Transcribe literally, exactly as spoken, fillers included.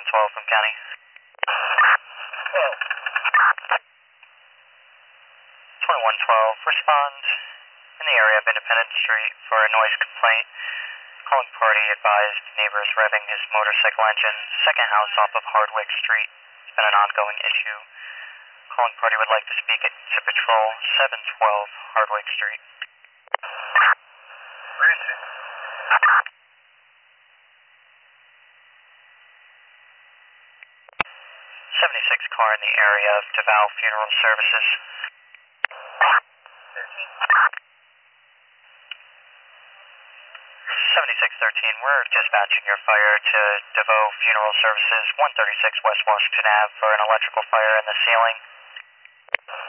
twenty-one twelve from County. twenty-one twelve, respond in the area of Independence Street for a noise complaint. Calling party advised neighbors revving his motorcycle engine, second house off of Hardwick Street. It's been an ongoing issue. Calling party would like to speak at to Patrol seven twelve Hardwick Street. Where is it? seventy-six car in the area of DeVal Funeral Services. seventy-six thirteen, we're dispatching your fire to DeVoe Funeral Services, one thirty-six West Washington Avenue for an electrical fire in the ceiling.